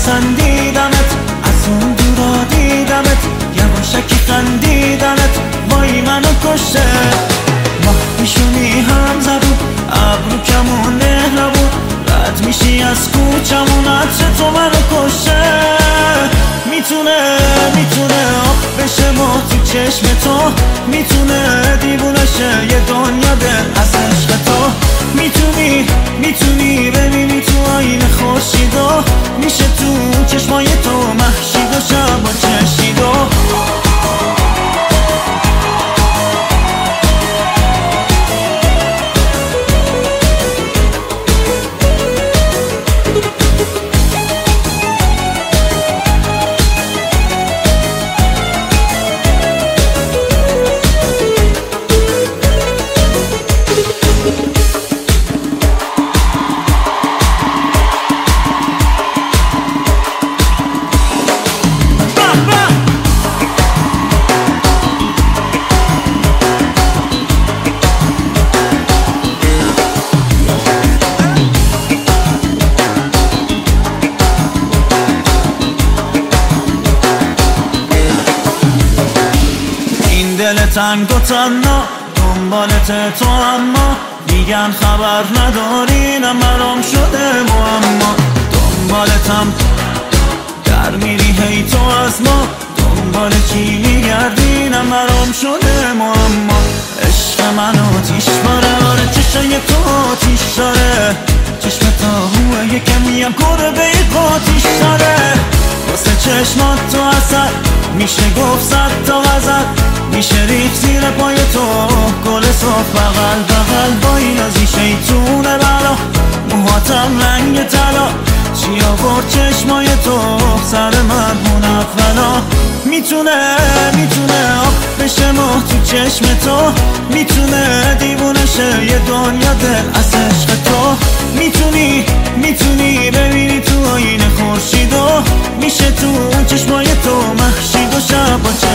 پسندیدمت، از اون دورا دیدمت، یواشکی خندیدمت، وای منو کشته. ماه میشونی هم زبون، ابرو کمون مهربون، رد میشی از کوچمون، عطر تو منو کشته. میتونه آب بشه ماه تو چشم تو، میتونه دیوونه شه یه دنیا دل از عشق تو. میتونی ببینی تو آینه خورشیدو، میشه تو چشمای تو مهشید و شب و چشیدو. دل تنگ و تنها دنبالت تو، اما میگن خبر نداری، نه برام شده معما. دنبالتم در میری هی تو از ما، دنبال کی میگردی، نه برام شده معما. عشق من آتیش باره، آره چشای تو آتیش داره، چشم تا یه کمیم گربه قاتیش داره. واسه چشمات تو اثر میشه گفت صد تا غزل، میشه ریخ زیر پای تو گل صاف بغل بغل. با این ازی شیطونه بلا، موهاتم رنگ طلا، چی آورد چشمای تو سر من منفلا. میتونه آب بشه ماه تو چشم تو، میتونه دیوونه شه یه دنیا دل از عشق تو. میتونی ببینی تو آینه خورشیدو، میشه تو چشمای تو مهشید و شب و